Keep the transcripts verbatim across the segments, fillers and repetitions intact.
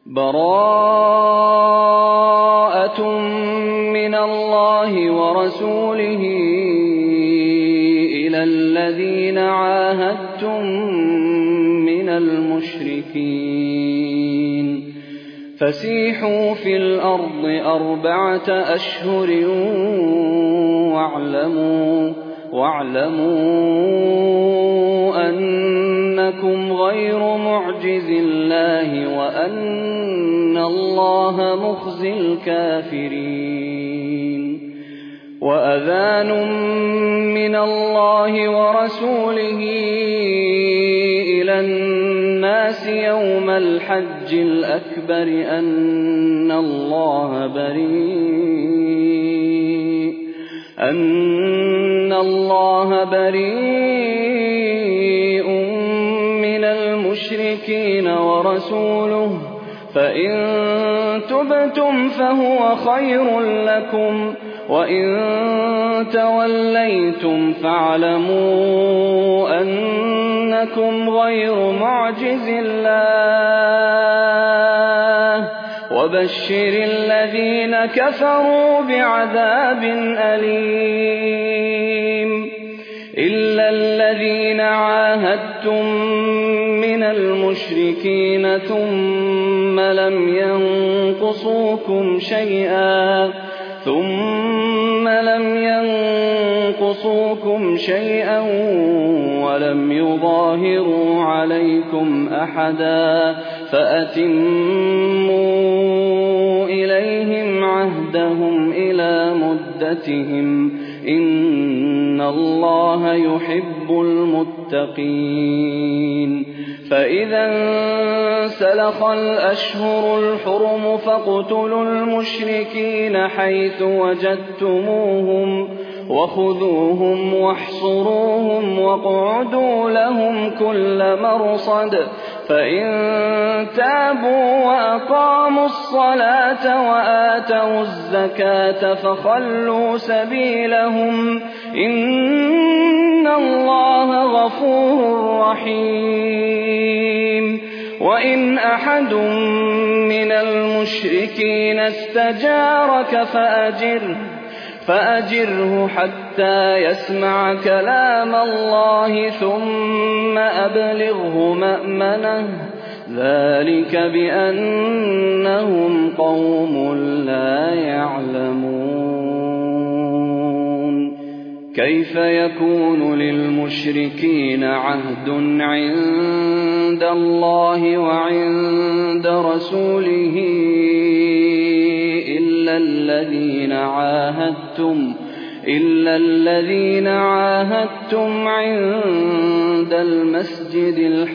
براءة من الله ورسوله إلى الذين عاهدتم من المشركين فسيحوا في الأرض أربعة أشهر واعلموا, واعلموا أنكم غير معجز الله وأن الله مخزي الكافرين. وأذان من الله ورسوله إلى الناس يوم الحج الأكبر أن الله بريء أن الله بريء من المشركين ورسوله فإن تبتم فهو خير لكم وإن توليتم فاعلموا أنكم غير معجز الله وبشر الذين كفروا بعذاب أليم. إلا الذين عاهدتم من المشركين ثم لم ينقصوكم شيئا ثم لم ينقصوكم شيئا ولم يظاهروا عليكم أحدا فأتموا إليهم عهدهم إلى مدتهم إن الله يحب المتقين. فإذا انسلخ الأشهر الحرم فاقتلوا المشركين حيث وجدتموهم وخذوهم واحصروهم واقعدوا لهم كل مرصد فإن تابوا وأقاموا الصلاة وآتوا الزكاة فخلوا سبيلهم إن الله غفور رحيم. وإن أحد من المشركين استجارك فأجره فأجره حتى يسمع كلام الله ثم أبلغه مأمنه ذلك بأنهم قوم لا يعلمون. كيف يكون للمشركين عهد عند الله وعند رسوله إلا الذين عاهدتم إلا الذين عاهدتم عند المسجد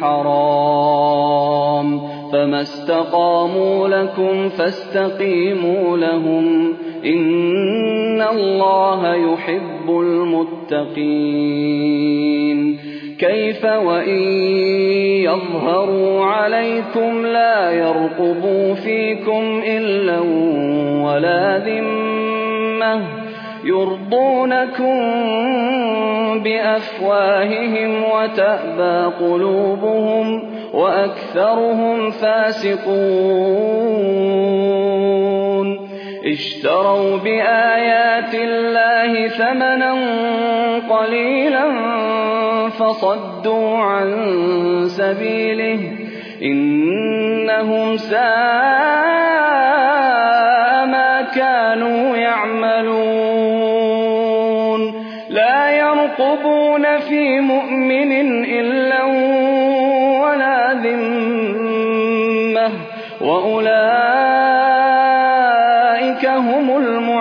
الحرام فما استقاموا لكم فاستقيموا لهم إن الله يحب المتقين. كيف وإن يظهروا عليكم لا يرقبوا فيكم إلا ولا ذمة يرضونكم بأفواههم وتأبى قلوبهم وأكثرهم فاسقون. اشتروا بآيات الله ثمنا قليلا فصدوا عن سبيله إنهم ساء ما كانوا يعملون. لا يرقبون في مؤمن إلا ولا ذمة وأولئك هم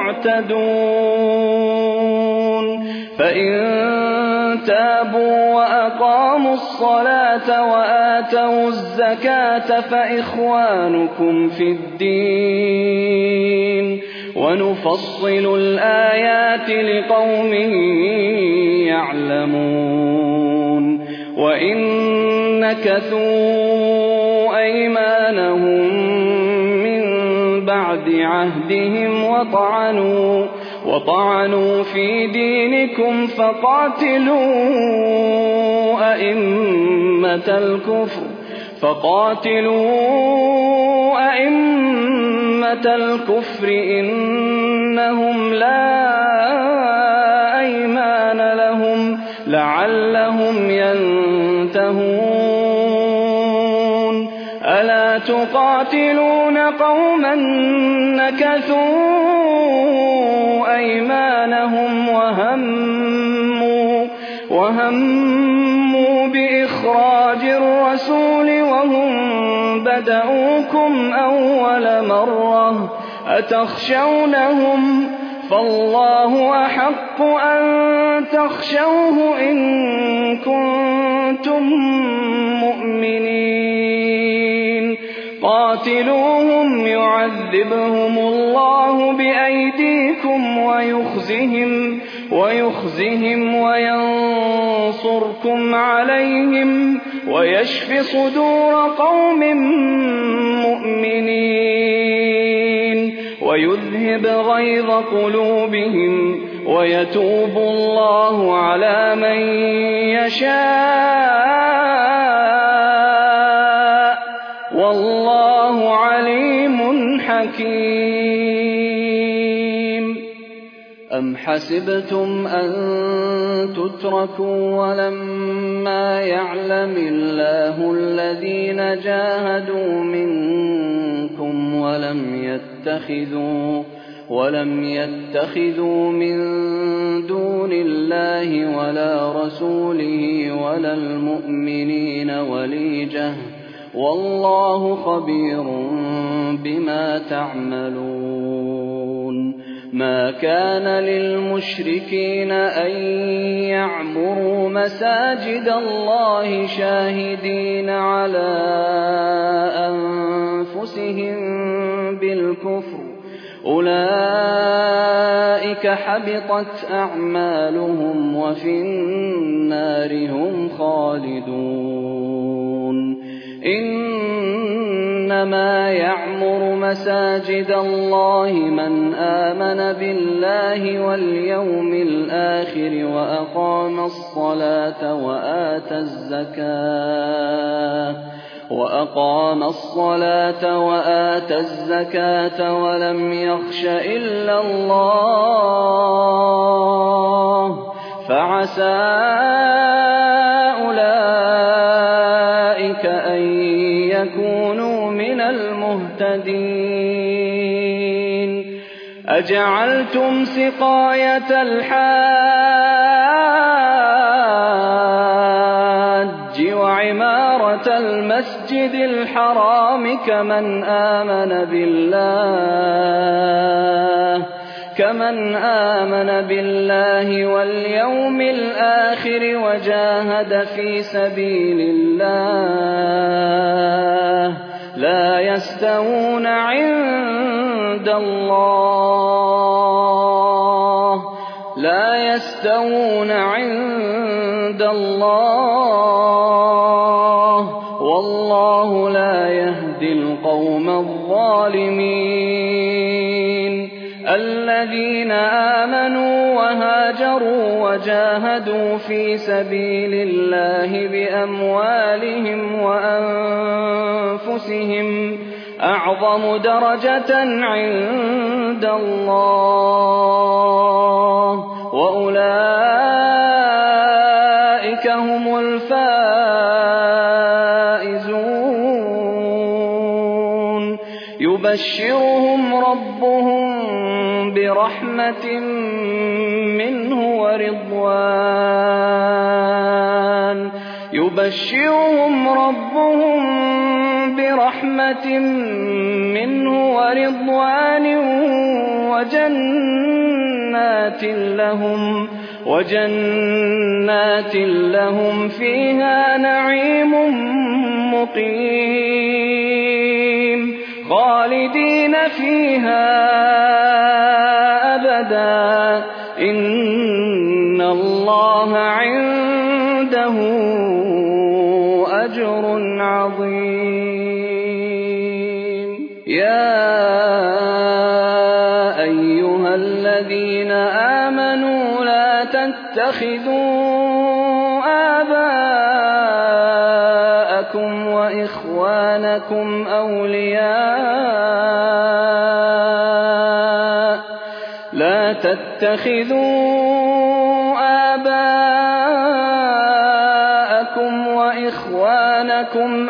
المعتدون. فإن تابوا وأقاموا الصلاة وآتوا الزكاة فإخوانكم في الدين ونفصل الآيات لقوم يعلمون. وإن نكثوا أيمانهم من بعد عهدهم وطعنوا وطعنوا في دينكم فقاتلوا أئمة الكفر فقاتلوا الكفر إنهم لا أيمان لهم لعلهم ينتهون ألا تقاتلون قوما نكثوا أيمانهم وهموا, وهموا بإخراج الرسول وهم بدؤوكم أول مرة أتخشونهم فالله أحق أن تخشوه إن كنتم مؤمنين قاتلوهم يعذبهم الله بأيديكم ويخزهم, ويخزهم وينصركم عليهم ويشف صدور قوم مؤمنين ويذهب غيظ قلوبهم ويتوب الله على من يشاء والله عليم حكيم أم حسبتم أن تتركوا ولما يعلم الله الذين جاهدوا منكم ولم يتخذوا ولم يتخذوا من دون الله ولا رسوله ولا المؤمنين وليجة والله خبير بما تعملون ما كان للمشركين أن يعمروا مساجد الله شاهدين على أنفسهم بالكفر أولئك حبطت أعمالهم وفي النار هم خالدون إنما يعمر مساجد الله من آمن بالله واليوم الآخر وأقام الصلاة وآتى الزكاة وأقام الصلاة وآتى الزكاة ولم يخش إلا الله فعسى أولئك أن يكونوا من المهتدين أجعلتم سقاية الحاج وعمارة المسجد الحرام كمن آمن بالله كمن آمن بالله واليوم الآخر وجاهد في سبيل الله لا يستوون عند الله لا يستوون عند الله والله لا يهدي القوم الظالمين الذين آمنوا وهاجروا وجاهدوا في سبيل الله بأموالهم وأنفسهم أعظم درجة عند الله وأولئك هم الفائزون يبشرهم ربهم برحمة منه ورضوان يبشرهم ربهم برحمة منه ورضوان وجنات لهم وجنات لهم فيها نعيم مقيم خالدين فيها أبدا إن الله عنده أجر عظيم يا أيها الذين آمنوا لا تتخذوا آباءكم وإخوانكم أولياء تتخذوا آباءكم وإخوانكم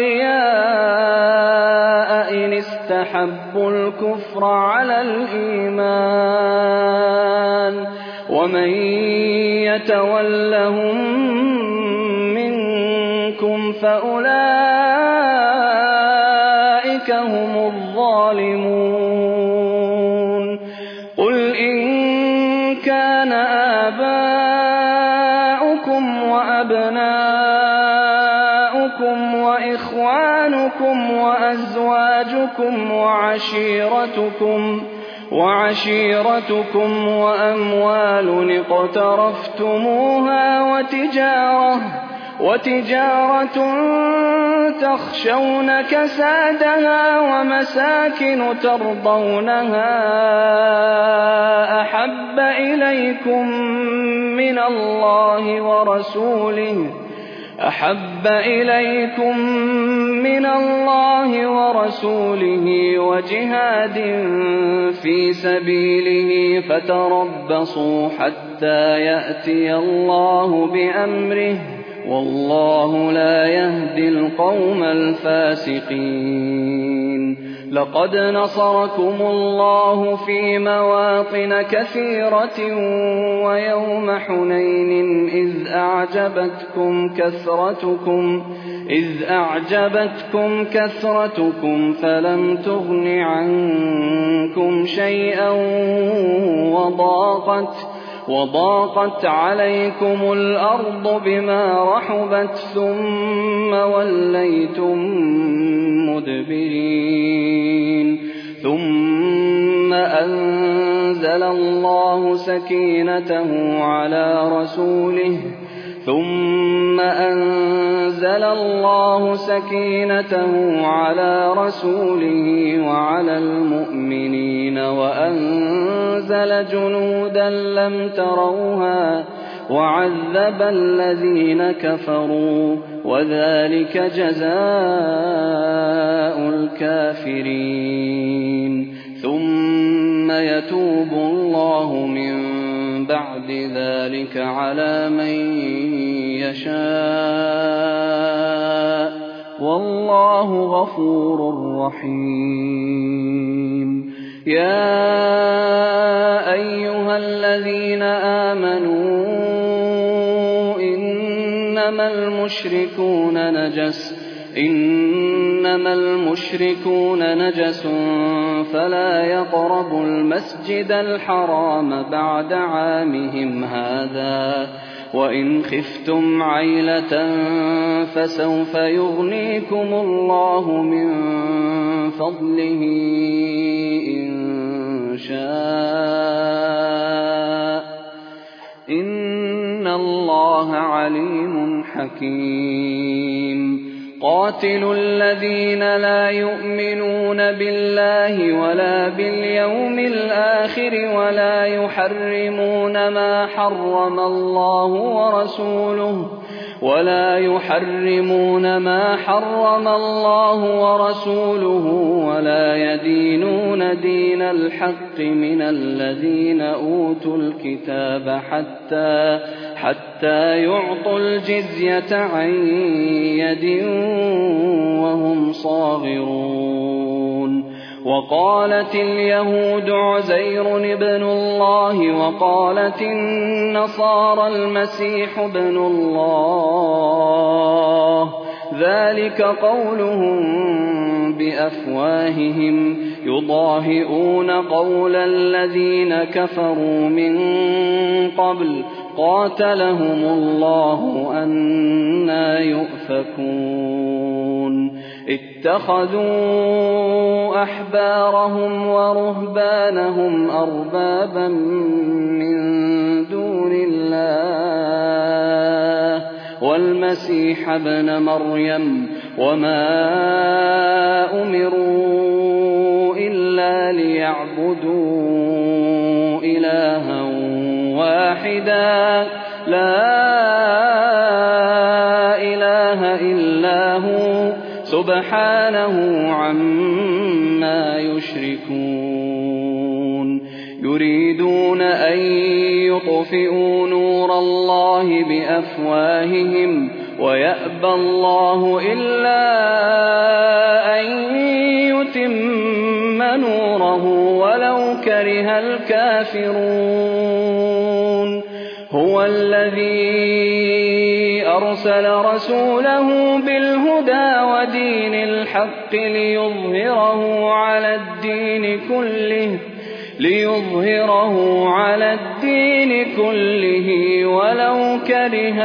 أولياء إن استحبوا الكفر على الإيمان ومن يتولهم منكم فأولئك هم الظالمون قل إن كان آباؤكم وأبناؤكم وإخوانكم وأزواجكم وعشيرتكم وعشيرتكم وأموال اقترفتموها وتجارة وتجارة تخشون كسادها ومساكن ترضونها أحب إليكم من الله ورسوله أحب إليكم من الله ورسوله وجهاد في سبيله فتربصوا حتى يأتي الله بأمره والله لا يهدي القوم الفاسقين لقد نصركم الله في مواطن كثيرة ويوم حنين إذ أعجبتكم كثرتكم إذ أعجبتكم كثرتكم فلم تغن عنكم شيئا وضاقت وضاقت عليكم الأرض بما رحبت ثم وليتم مدبرين ثم أنزل الله سكينته على رسوله ثم أنزل الله سكينته على رسوله وعلى المؤمنين وأنزل جنودا لم تروها وعذب الذين كفروا وذلك جزاء الكافرين ثم يتوب الله من بعد ذلك على من يشاء والله غفور رحيم يا أيها الذين آمنوا إنما المشركون نجس إنما المشركون نجس فلا يقربوا المسجد الحرام بعد عامهم هذا وإن خفتم عيلة فسوف يغنيكم الله من فضله إن شاء إن الله عليم حكيم قاتلوا الذين لا يؤمنون بالله ولا باليوم الآخر ولا يحرمون ما حرم الله ورسوله ولا يحرمون ما حرم الله ورسوله ولا يدينون دين الحق من الذين أوتوا الكتاب حتى حتى يعطوا الجزية عن يد وهم صاغرون وقالت اليهود عزير ابن الله وقالت النصارى المسيح ابن الله ذلك قولهم بأفواههم يضاهئون قول الذين كفروا من قبل قاتلهم الله أنى يؤفكون اتخذوا أحبارهم ورهبانهم أربابا من دون الله والمسيح ابن مريم وما أمروا إلا ليعبدوا إلها واحدا لا إله إلا هو سبحانه عما يشركون يريدون أن يطفئوا نور الله بأفواههم ويأبى الله إلا أن يتم نوره ولو كره الكافرون هو الذي أرسل رسوله بالهدى ودين الحق ليظهره على الدين كله ليظهره على الدين كله ولو كره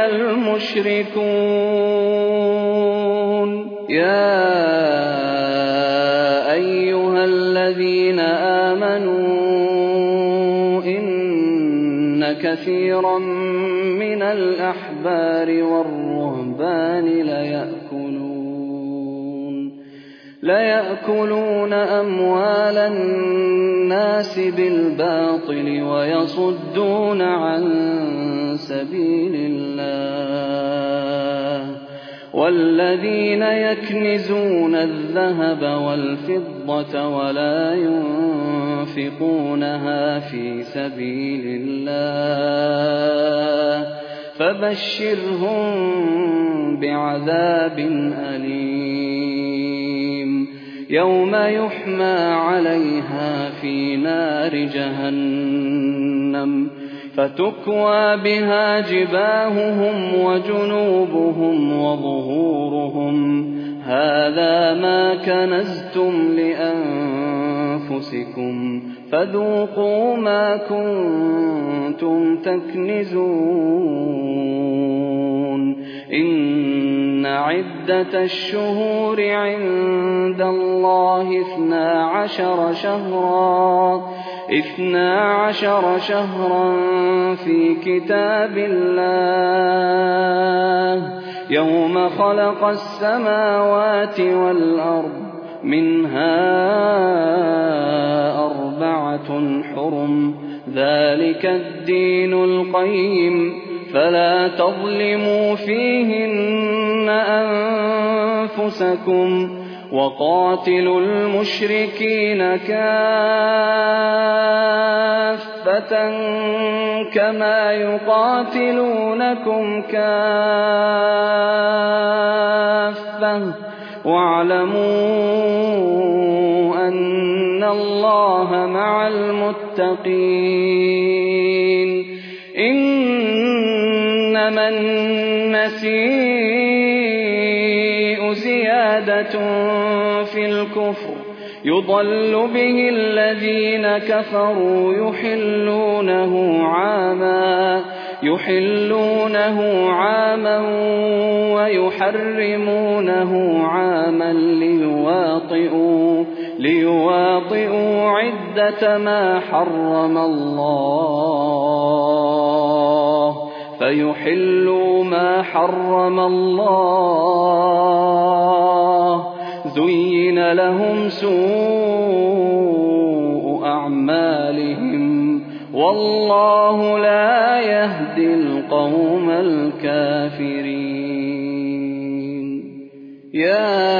المشركون يا أيها الذين آمنوا إن كثيرا من الأحبار والرهبان ليأكلون ليأكلون أموال الناس بالباطل ويصدون عن سبيل الله والذين يكنزون الذهب والفضة ولا ينفقونها في سبيل الله فبشرهم بعذاب أليم يوم يحمى عليها في نار جهنم فتكوى بها جباههم وجنوبهم وظهورهم هذا ما كنزتم لأنفسكم فذوقوا ما كنتم تكنزون إن عدة الشهور عند الله اثنا عشر شهرا اثنا عشر شهرا في كتاب الله يوم خلق السماوات والأرض منها أربعة حرم ذلك الدين القيم فلا تظلموا فيهن أنفسكم وقاتلوا المشركين كافة كما يقاتلونكم كافة واعلموا أن الله مع المتقين إنما النسيء زيادة في الكفر يضل به الذين كفروا يحلونه عاما يحلونه عاما ويحرمونه عاما ليواطئوا ليواطئوا عدة ما حرم الله فيحلوا ما حرم الله زين لهم سوء أعمالهم والله لا يهدي القوم الكافرين يا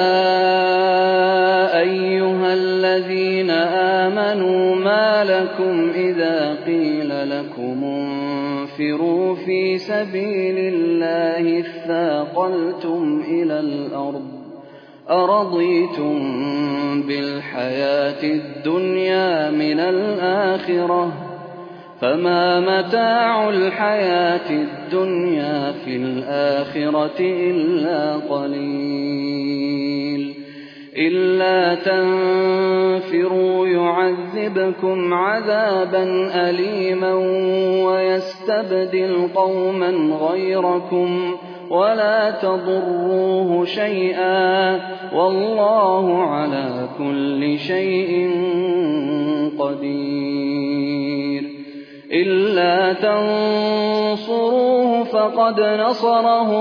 أيها الذين آمنوا ما لكم إذا قيل لكم انفروا في سبيل الله اثاقلتم إلى الأرض أرضيتم بالحياة الدنيا من الآخرة فما متاع الحياة الدنيا في الآخرة إلا قليل إلا تنفروا يعذبكم عذابا أليما ويستبدل قوما غيركم ولا تضروه شيئا والله على كل شيء قدير إلا تنصروه فقد نصره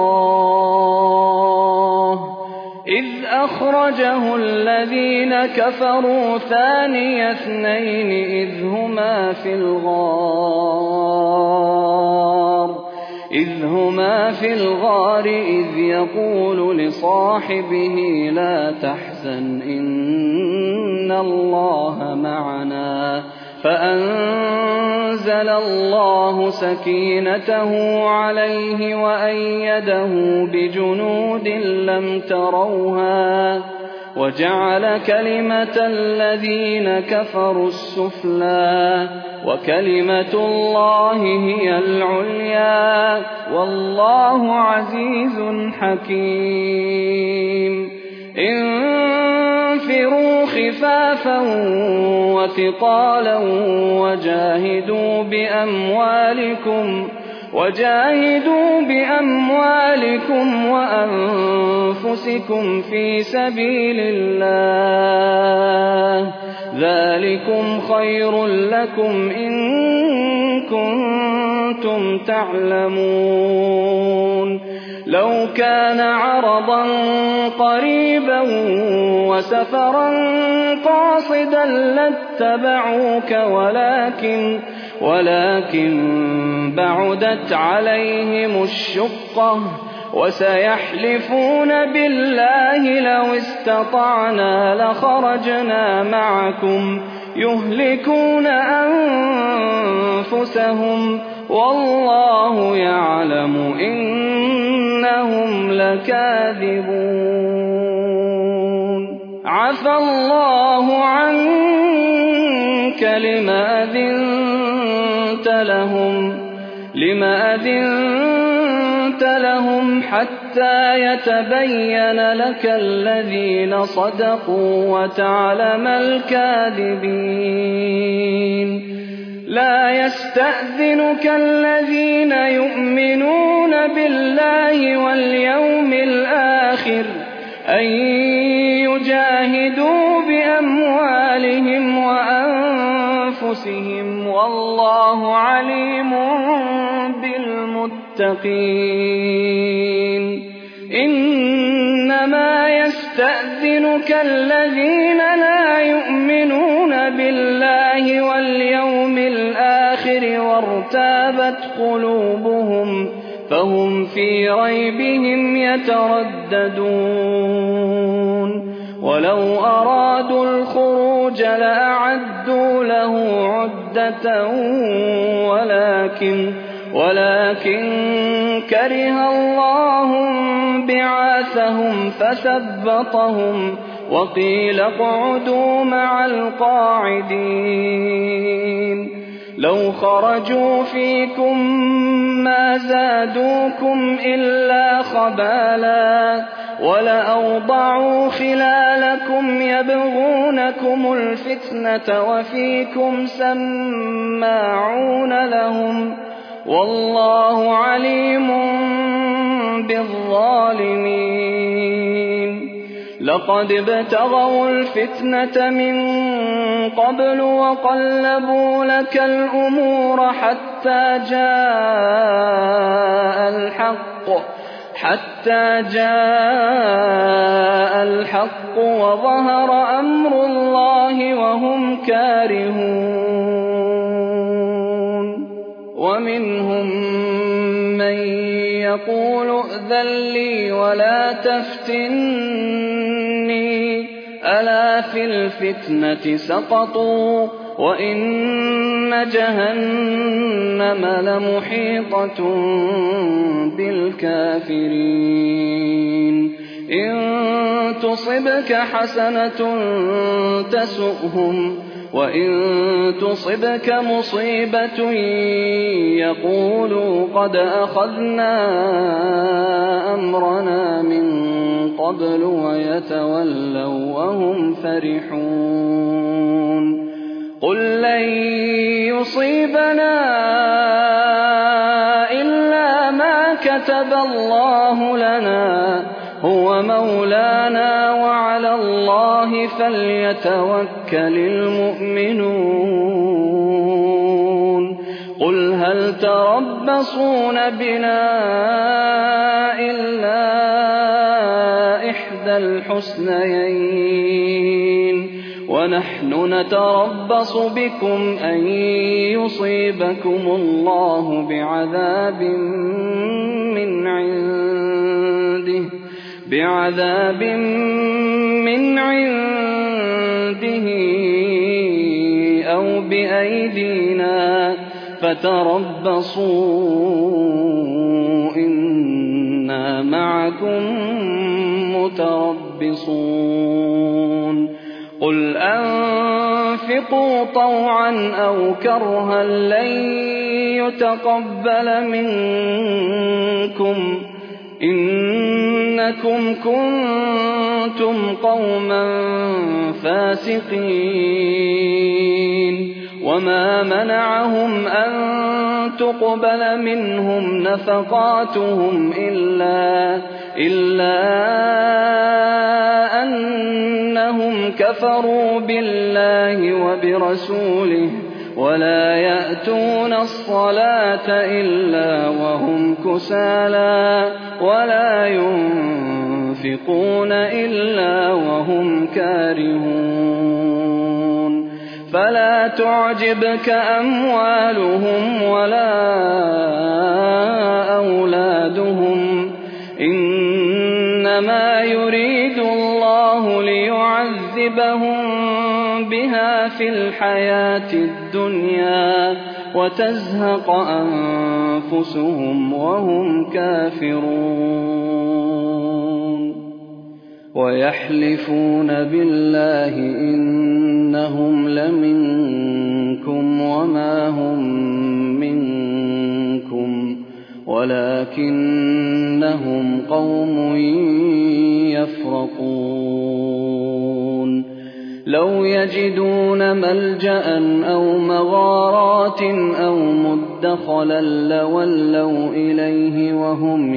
الله إذ أخرجه الذين كفروا ثاني اثنين إذ هما في الغار إذ هما في الغار إذ يقول لصاحبه لا تحزن إن الله معنا فأنزل الله سكينته عليه وأيده بجنود لم تروها وجعل كلمة الذين كفروا السفلى وكلمة الله هي العليا والله عزيز حكيم. انفروا خفافا وثقالا وجاهدوا بأموالكم وجاهدوا بأموالكم وأنفسكم في سبيل الله ذلكم خير لكم إن كنتم تعلمون. لو كان عرضا قريبا وسفرا قاصدا لاتبعوك ولكن ولكن بعدت عليهم الشقة وسيحلفون بالله لو استطعنا لخرجنا معكم يهلكون أنفسهم والله يعلم إنهم لكاذبون. عفى الله عنك لما أذنت لهم لما أذنت لهم حتى يتبين لك الذين صدقوا وتعلم الكاذبين. لا يستأذنك الذين يؤمنون بالله واليوم الآخر أن يجاهدوا بأموالهم وأنفسهم والله عليم بالمتقين. إنما يستأذنك الذين لا يؤمنون بالله واليوم الآخر وارتابت قلوبهم فهم في ريبهم يترددون. ولو أرادوا الخروج لأعدوا له عدة ولكن ولكن كره الله بعاثهم فثبطهم وقيل اقعدوا مع القاعدين. لو خرجوا فيكم ما زادوكم إلا خبالا ولأوضعوا خلالكم يبغونكم الفتنة وفيكم سماعون لهم والله عليم بالظالمين. لقد ابتغوا الفتنة من قبل وقلبوا لك الأمور حتى جاء الحق حتى جاء الحق وظهر أمر الله وهم كارهون. ومنهم من يقول ائذن لي ولا تفتني ألا في الفتنة سقطوا وإن جهنم لمحيطة بالكافرين. إن تصبك حسنة تسؤهم وإن تصبك مصيبة يقولوا قد أخذنا أمرنا من قبل ويتولوا وهم فرحون. قل لن يصيبنا إلا ما كتب الله لنا هو مولانا وعلى الله فليتوكل المؤمنون. قل هل تربصون بنا إلا إحدى الحسنيين ونحن نتربص بكم أن يصيبكم الله بعذاب من عنده بعذاب من عنده أو وأخذوا بأيدينا فتربصوا إنا معكم متربصون قل أنفقوا طوعا أو كرها لن يتقبل منكم إنكم كنتم قوما فاسقين وما منعهم أن تقبل منهم نفقاتهم إلا, إلا أنهم كفروا بالله وبرسوله ولا يأتون الصلاة إلا وهم كسالى ولا ينفقون إلا وهم كارهون فلا تعجبك أموالهم ولا أولادهم إنما يريد الله ليعذبهم بها في الحياة الدنيا وتزهق أنفسهم وهم كافرون ويحلفون بالله إنهم لمنكم وما هم منكم ولكنهم قوم يفرقون لو يجدون ملجأ أو مغارات أو مدخلا لولوا إليه وهم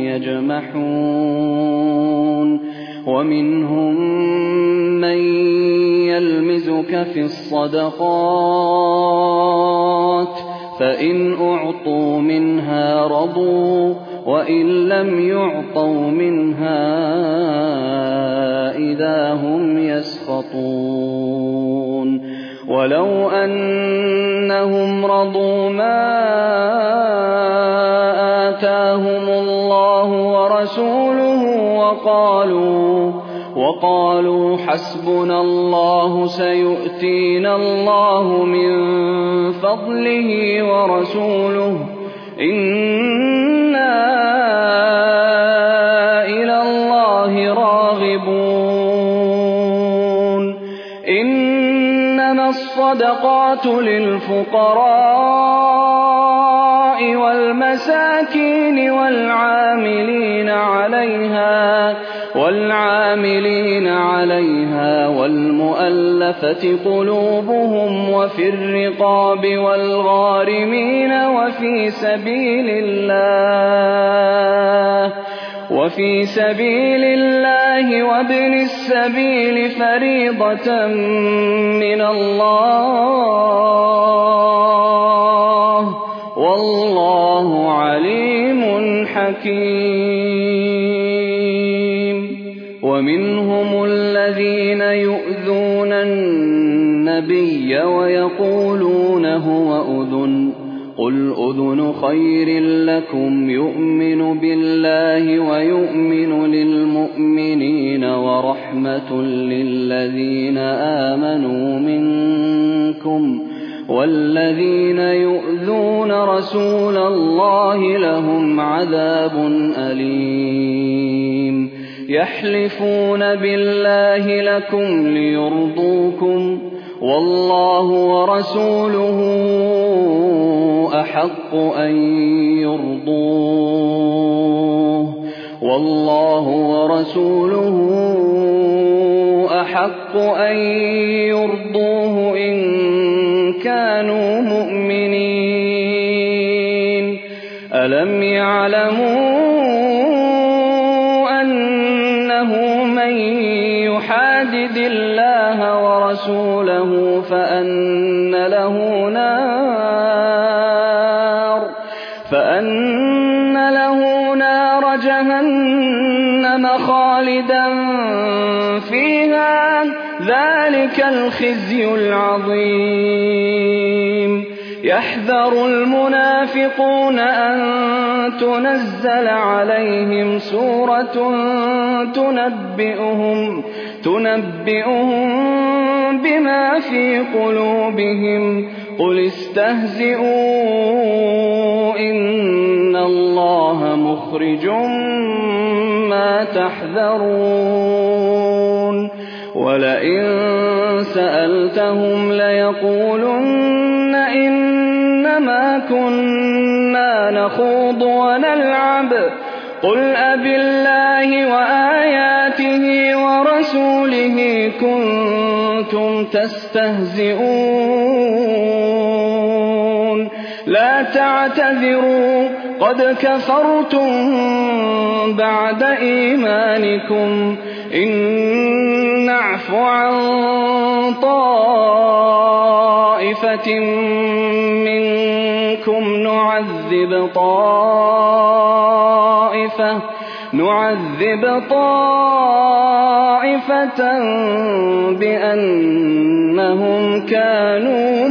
يجمحون ومنهم من يلمزك في الصدقات فإن أعطوا منها رضوا وإن لم يعطوا منها إذا هم يسخطون ولو أنهم رضوا ما آتاهم الله ورسوله وقالوا وقالوا حسبنا الله سيؤتينا الله من فضله ورسوله إنا إلى الله راغبون إنما الصدقات للفقراء والمساكين والعاملين عليها والعاملين عليها والمؤلفة قلوبهم وفي الرقاب والغارمين وفي سبيل الله وفي سبيل الله وابن السبيل فريضة من الله والله عليم حكيم ومنهم الذين يؤذون النبي ويقولون هو أذن قل أذن خير لكم يؤمن بالله ويؤمن للمؤمنين ورحمة للذين آمنوا منكم والذين يؤذون رسول الله لهم عذاب أليم يحلفون بالله لكم ليرضوكم والله ورسوله أحق أن يرضوه والله ورسوله أحق أن يرضوه إن كانوا مؤمنين ألم يعلموا أنه من يحادد الله ورسوله فأن له نار فأن له نار جهنم خالدا فيها ذلك الخزي العظيم يحذر المنافقون أن تنزل عليهم سورة تنبئهم تنبئهم بما في قلوبهم قل استهزئوا إن الله مخرج ما تحذرون ولئن سألتهم ليقولن إنما كنا نخوض ونلعب قل أبالله وآياته ورسوله كنتم تستهزئون لا تعتذروا قد كفرتم بعد إيمانكم إن نعف عن طائفة منكم نعذب طائفة نعذب طائفة بأنهم كانوا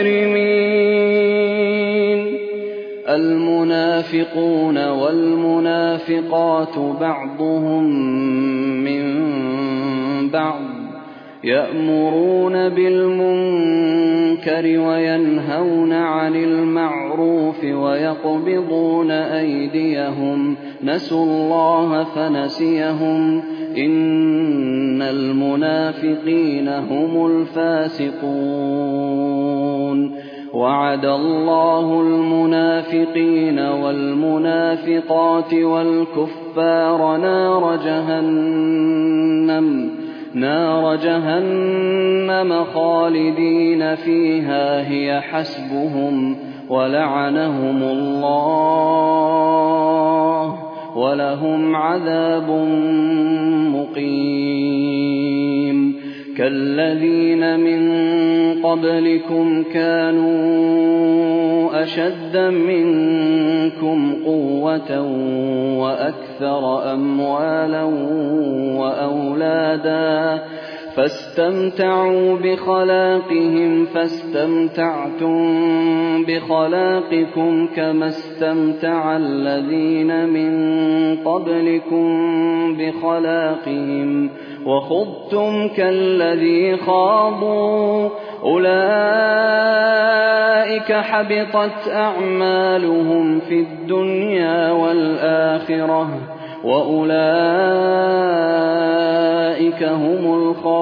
مجرمين المنافقون والمنافقات بعضهم من بعض يأمرون بالمنكر وينهون عن المعروف ويقبضون أيديهم نسوا الله فنسيهم إن المنافقين هم الفاسقون وعد الله المنافقين والمنافقات والكفار نار جهنم نار جهنم خالدين فيها هي حسبهم ولعنهم الله ولهم عذاب مقيم كالذين من قبلكم كانوا أشد منكم قوة وأكثر أموالا وأولادا فاستمتعوا بخلاقهم فاستمتعتم بخلاقكم كما استمتع الذين من قبلكم بخلاقهم وخضتم كالذي خاضوا أولئك حبطت أعمالهم في الدنيا والآخرة وأولئك هم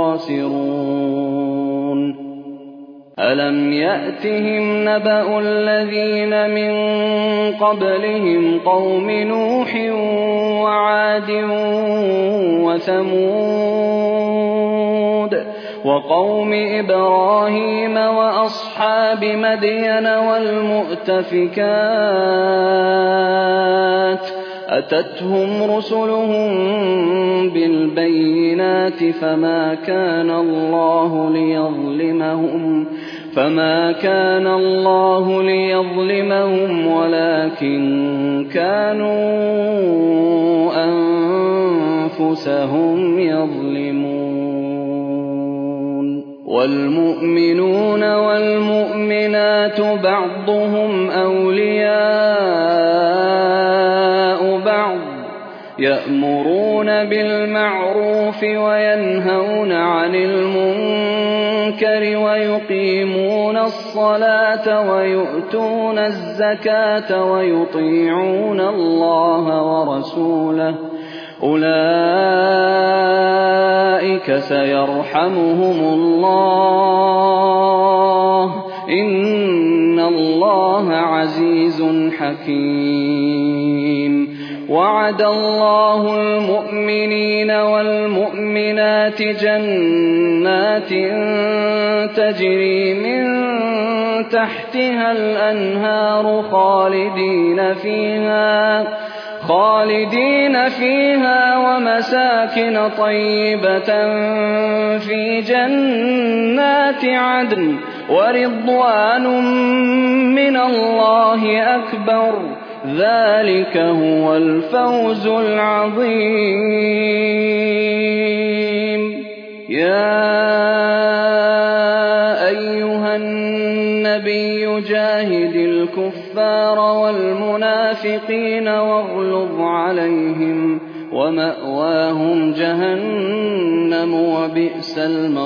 الخاسرون ألم يأتهم نبأ الذين من قبلهم قوم نوح وعاد وثمود وقوم إبراهيم وأصحاب مدين والمؤتفكات أتتهم رسلهم بالبينات فما كان الله ليظلمهم فما كان الله ليظلمهم ولكن كانوا أنفسهم يظلمون والمؤمنون والمؤمنات بعضهم أولياء بعض يأمرون بالمعروف وينهون عن المنكر ويقيمون الصلاة ويؤتون الزكاة ويطيعون الله ورسوله أولئك سيرحمهم الله إن الله عزيز حكيم وعد الله المؤمنين والمؤمنات جنات تجري من تحتها الأنهار خالدين فيها خالدين فيها ومساكن طيبة في جنات عدن ورضوان من الله أكبر ذلك هو الفوز العظيم يا أيها النبي جاهد الكفار والمنافقين واغلظ عليهم ومأواهم جهنم وبئس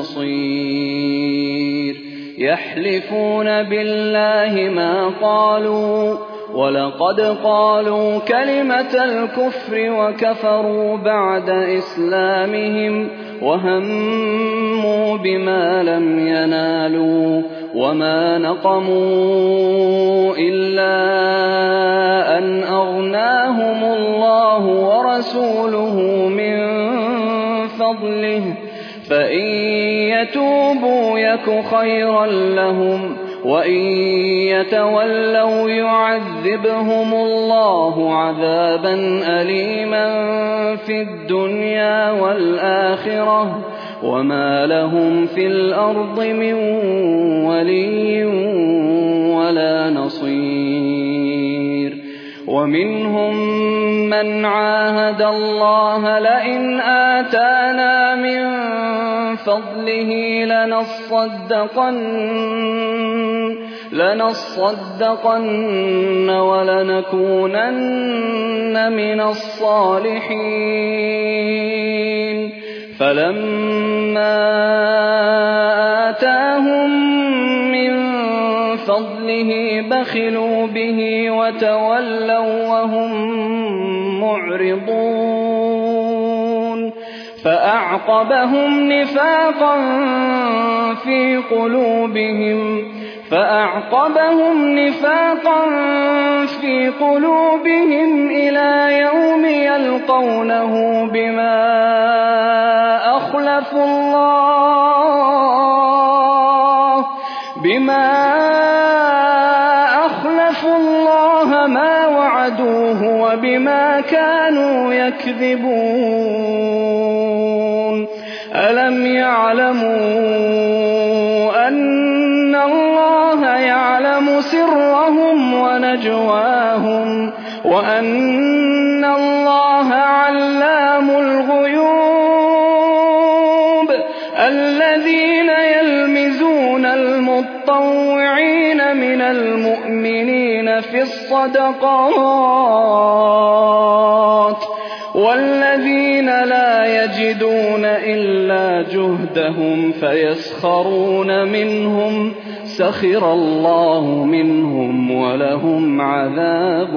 المصير يحلفون بالله ما قالوا ولقد قالوا كلمة الكفر وكفروا بعد إسلامهم وهموا بما لم ينالوا وما نقموا إلا أن أغناهم الله ورسوله من فضله فإن يتوبوا يك خيرا لهم وإن يتولوا يعذبهم الله عذابا أليما في الدنيا والآخرة وما لهم في الأرض من ولي ولا نصير ومنهم من عاهد الله لئن آتانا من فضله لنصدقن لنصدقن ولنكونن من الصالحين فلما آتاهم من فضله بخلوا به وتولوا وهم معرضون فأعقبهم نفاقا في قلوبهم فأعقبهم نفاقا في قلوبهم إلى يوم يلقونه بما أخلفوا الله بما أخلفوا الله ما وعدوه وبما كانوا يكذبون ألم يعلموا أن الله يعلم سرهم ونجواهم وأن الله علام الغيوب الذين يلمزون المطوعين من المؤمنين في الصدقات والذين لا يجدون إلا جهدهم فيسخرون منهم سخر الله منهم ولهم عذاب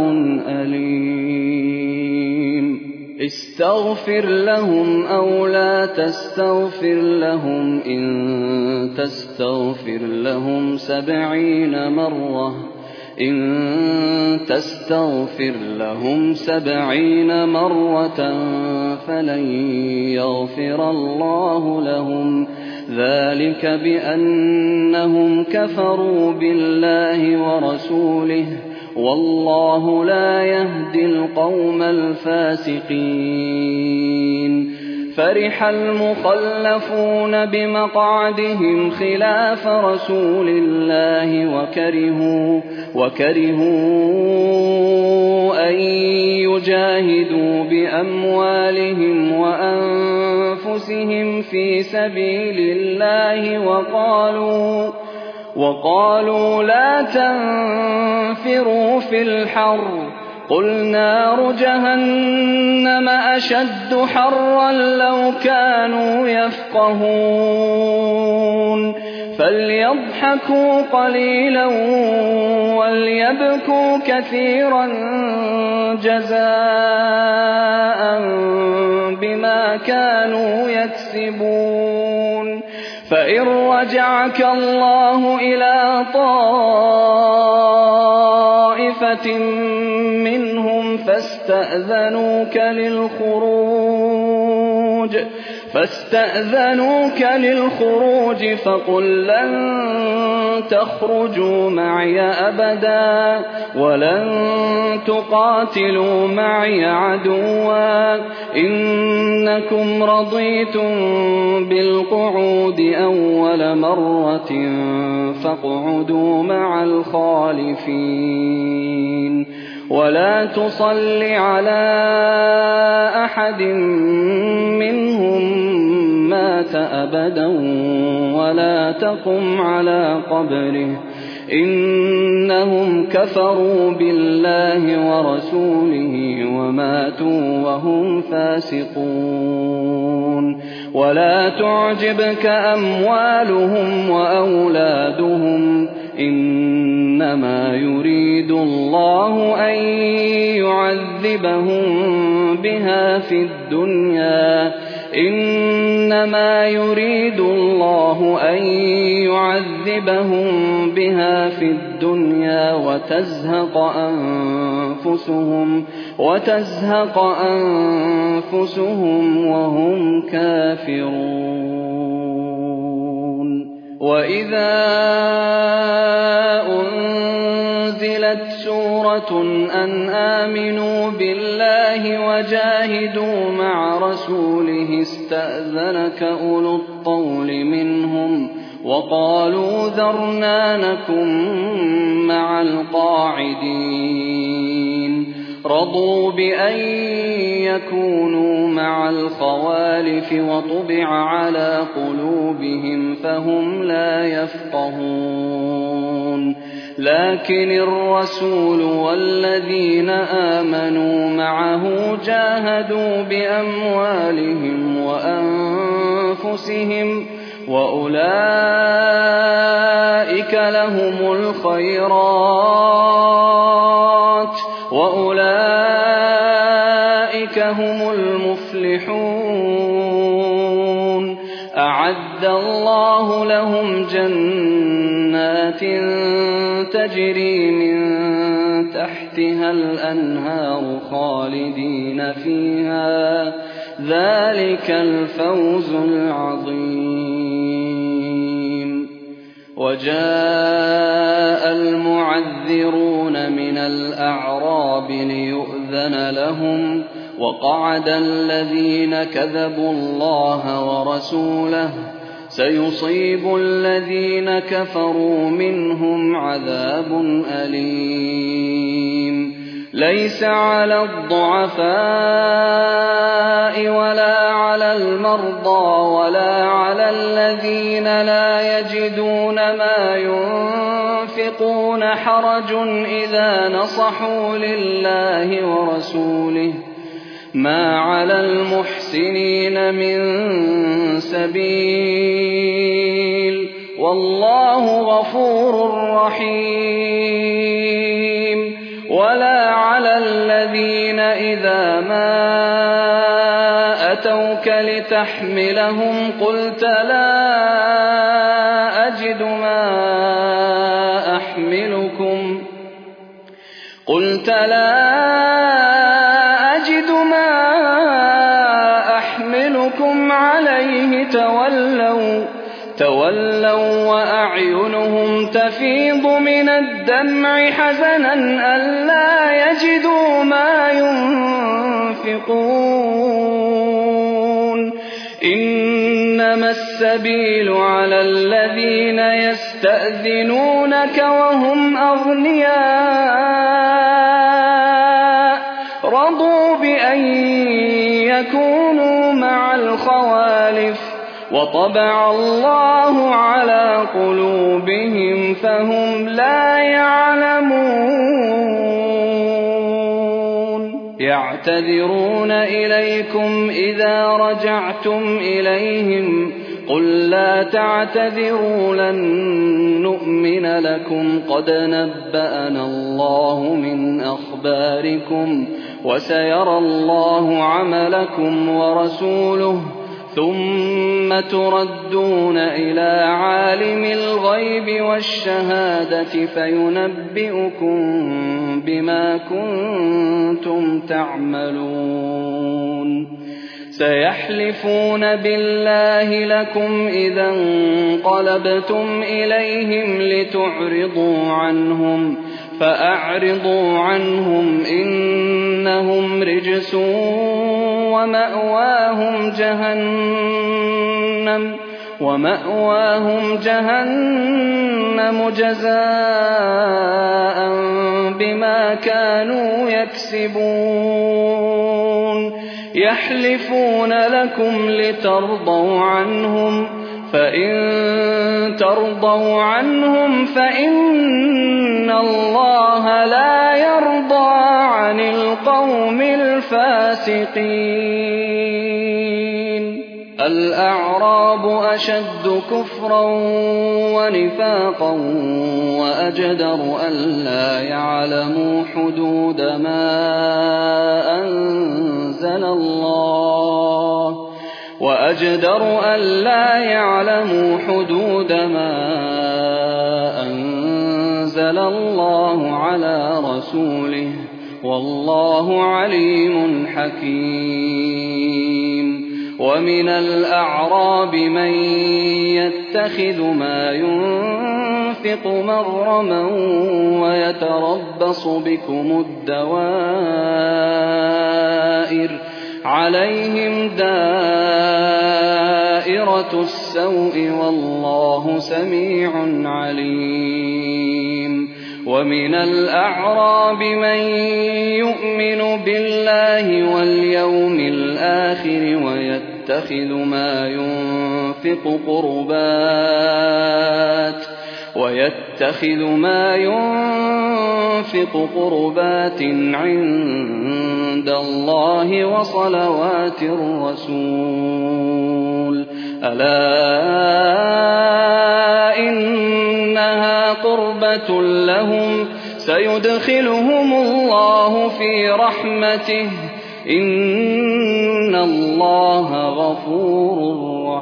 أليم استغفر لهم أو لا تستغفر لهم إن تستغفر لهم سبعين مرة إن تستغفر لهم سبعين مرة فلن يغفر الله لهم ذلك بأنهم كفروا بالله ورسوله والله لا يهدي القوم الفاسقين فرح المخلفون بمقعدهم خلاف رسول الله وكرهوا, وكرهوا أن يجاهدوا بأموالهم وأنفسهم في سبيل الله وقالوا وقالوا لا تنفروا في الحر قل نار جهنم أشد حرا لو كانوا يفقهون فليضحكوا قليلا وليبكوا كثيرا جزاء بما كانوا يكسبون فإن رجعك الله إلى طائفة منهم فاستأذنوك للخروج فاستأذنوك للخروج فقل لن تخرجوا معي أبدا ولن تقاتلوا معي عدوا إنكم رضيتم بالقعود أول مرة فاقعدوا مع الخالفين ولا تصل على أحد منهم مات أبدا ولا تقم على قبره إنهم كفروا بالله ورسوله وماتوا وهم فاسقون. ولا تعجبك أموالهم وأولادهم إنما يريد الله أن يعذبهم بها في الدنيا إنما يريد الله أن يعذبهم بها في الدنيا وتزهق أنفسهم وتزهق أنفسهم وهم كافرون. وإذا أنزلت سورة أن آمنوا بالله وجاهدوا مع رسوله استأذنك أولو الطول منهم وقالوا ذرنا نكن مع القاعدين. رضوا بأن يكونوا مع الخوالف وطبع على قلوبهم فهم لا يفقهون. لكن الرسول والذين آمنوا معه جاهدوا بأموالهم وأنفسهم وأولئك لهم الخيرات وأولئك هم المفلحون. أعد الله لهم جنات تجري من تحتها الأنهار خالدين فيها ذلك الفوز العظيم. وجاء المعذرون من الأعراب ليؤذن لهم وقعد الذين كذبوا الله ورسوله سيصيب الذين كفروا منهم عذاب أليم. ليس على الضعفاء ولا على المرضى ولا على الذين لا يجدون ما ينفقون حرج إذا نصحوا لله ورسوله ما على المحسنين من سبيل والله غفور رحيم. ولا على الذين إذا ما أتوك لتحملهم قلت لا أجد ما أحملكم قلت لا أجد ما أحملكم عليه تولوا تولوا وأعينهم تفيض من الدمع حزنا ألا يجدوا ما ينفقون. إنما السبيل على الذين يستأذنونك وهم أغنياء رضوا بأن يكونوا مع الخوالف وطبع الله على قلوبهم فهم لا يعلمون. يعتذرون إليكم إذا رجعتم إليهم قل لا تعتذروا لن نؤمن لكم قد نبأنا الله من أخباركم وسيرى الله عملكم ورسوله ثم تردون إلى عالم الغيب والشهادة فينبئكم بما كنتم تعملون. سيحلفون بالله لكم إذا انقلبتم إليهم لتعرضوا عنهم فأعرضوا عنهم إنهم رجس ومأواهم جهنم ومأواهم جهنم جزاء بما كانوا يكسبون. يحلفون لكم لترضوا عنهم فإن ترضوا عنهم فإن الله لا يرضى عن القوم الفاسقين. الأعراب أشد كفرا ونفاقا وأجدر ألا يعلموا حدود ما أنزل الله وأجدر ألا يعلموا حدود ما أنزل الله على رسوله والله عليم حكيم. ومن الأعراب من يتخذ ما ينفق مغرما ويتربص بكم الدوائر عليهم دائرة السوء والله سميع عليم. ومن الأعراب من يؤمن بالله واليوم الآخر ويتخذ ما ينفق قربات ويتخذ ما ينفق قربات عند الله وصلوات الرسول ألا إنها قربة لهم سيدخلهم الله في رحمته إن الله غفور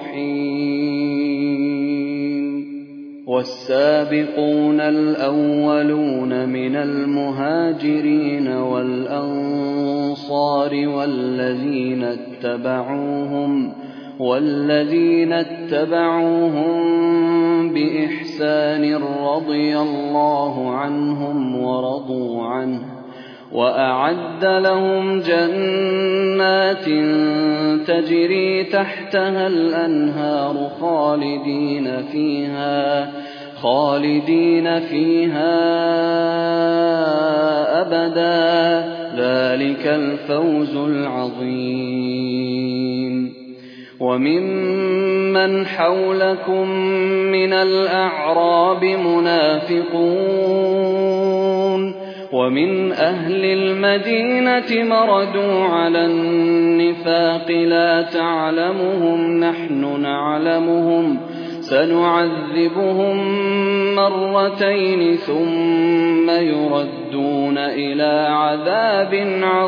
رحيم. والسابقون الأولون من المهاجرين والأنصار والذين اتبعوهم والذين اتبعوهم بإحسان رضي الله عنهم ورضوا عنه وأعد لهم جنات تجري تحتها الأنهار خالدين فيها خالدين فيها أبدا ذلك الفوز العظيم. وممن حولكم من الأعراب منافقون ومن أهل المدينة مردوا على النفاق لا تعلمهم نحن نعلمهم سنعذبهم مرتين ثم يردون إلى عذاب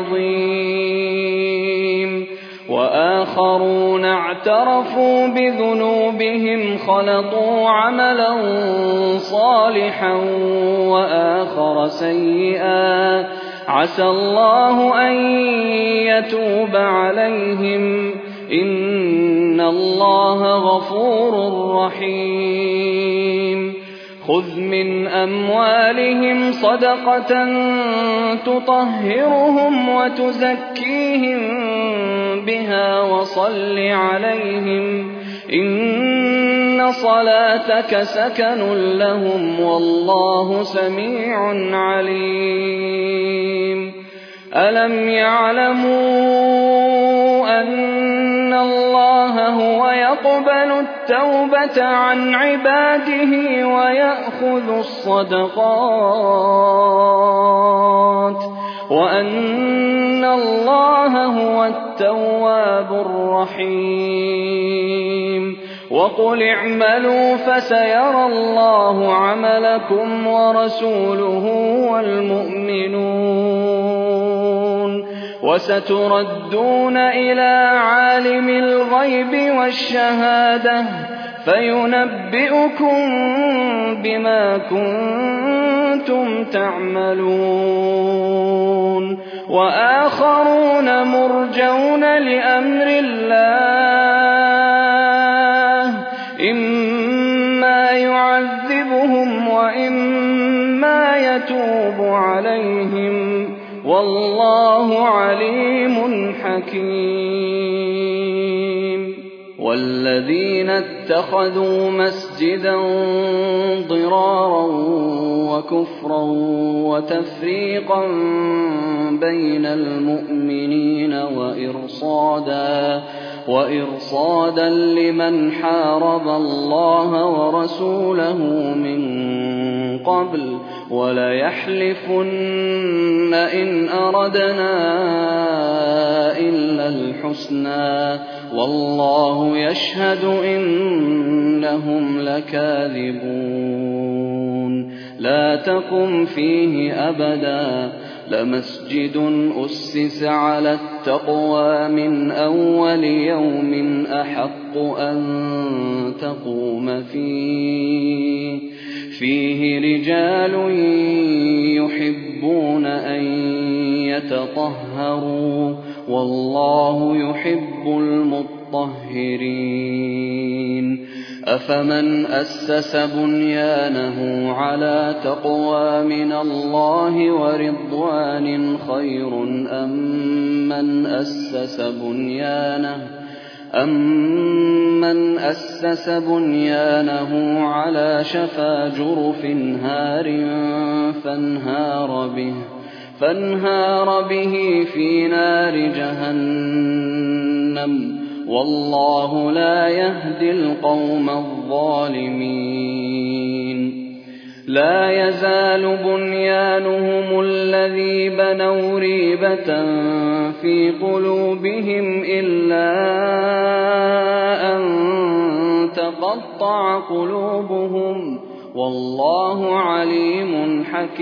عظيم. وآخرون اعترفوا بذنوبهم خلطوا عملا صالحا وآخر سيئا عسى الله أن يتوب عليهم إن الله غفور رحيم. خذ من أموالهم صدقة تطهرهم وتزكيهم بها وصل عليهم إن صلاتك سكن لهم والله سميع عليم. ألم يعلموا أن الله هو يقبل التوبة عن عباده ويأخذ الصدقات وأن الله هو التواب الرحيم. وقل اعملوا فسيرى الله عملكم ورسوله والمؤمنون وستردون إلى عالم الغيب والشهادة فينبئكم بما كنتم تعملون. وآخرون مرجون لأمر الله إما يعذبهم وإما يتوب عليهم والله عليم حكيم. والذين اتخذوا مسجدا ضرارا وكفرا وتفريقا بين المؤمنين وإرصادا وإرصادا لمن حارب الله ورسوله من قبل وليحلفن إن أردنا إلا الحسنى والله يشهد إنهم لكاذبون لا تقم فيه أبدا لمسجد أسس على التقوى من أول يوم أحق أن تقوم فيه فيه رجال يحبون أن يتطهروا والله يحب المطهرين أفمن أسس بنيانه على تقوى من الله ورضوان خير أم من أسس بنيانه أَمَّنْ أَسَّسَ بُنْيَانَهُ عَلَى شَفَا جُرُفٍ هَارٍ فَانْهَارَ بِهِ فَانْهَارَ بِهِ فِي نَارِ جَهَنَّمَ وَاللَّهُ لَا يَهْدِي الْقَوْمَ الظَّالِمِينَ لا يزال بنيانهم الذي بنوا ريبة في قلوبهم إلا أن تقطع قلوبهم والله عليم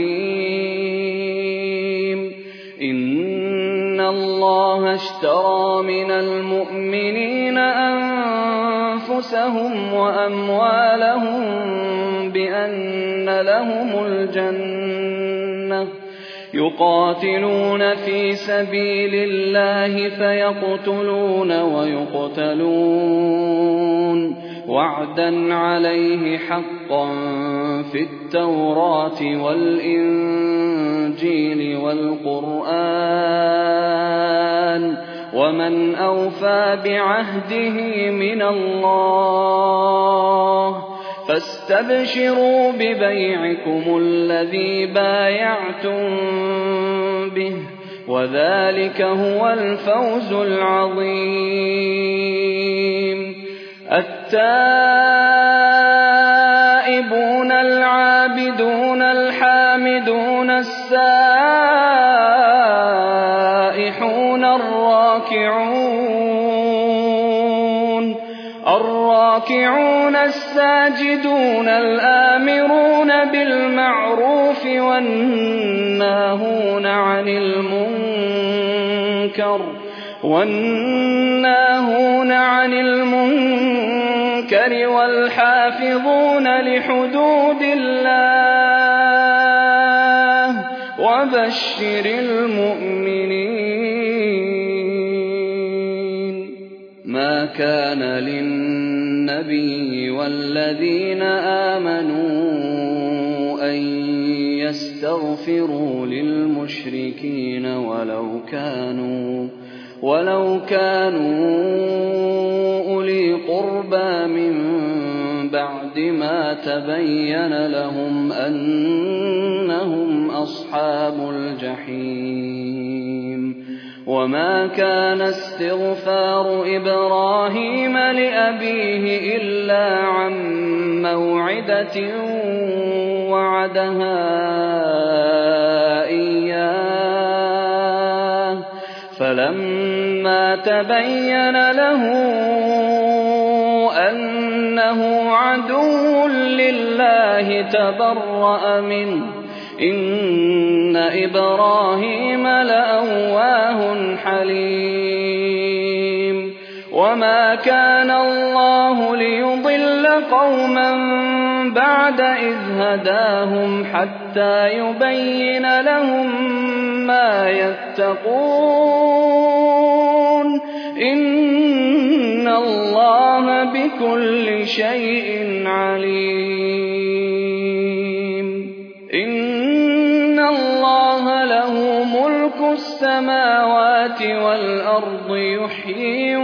حكيم إن الله اشترى من المؤمنين أنفسهم وأموالهم بأن لهم الجنة يقاتلون في سبيل الله فيقتلون ويقتلون وعدا عليه حقا في التوراة والإنجيل والقرآن ومن أوفى بعهده من الله فاستبشروا ببيعكم الذي بايعتم به وذلك هو الفوز العظيم التائبون العابدون الحامدون السائحون الراكعون الراكعون الساجدون الآمرون بالمعروف والناهون عن المنكر والناهون عن المنكر والحافظون لحدود الله وبشر المؤمنين ما كان للنبي والذين آمنوا أن يستغفروا للمشركين ولو كانوا ولو كانوا أولي قربى من بعد ما تبين لهم أنهم أصحاب الجحيم وما كان استغفار إبراهيم لأبيه إلا عن موعدة وعدها إياه فلما تبين له أنه عدو لله تبرأ منه إن إبراهيم لأواه حليم وما كان الله ليضل قوما بعد إذ هداهم حتى يبين لهم ما يتقون إن الله بكل شيء عليم إن الله له ملك السماوات والأرض يحيي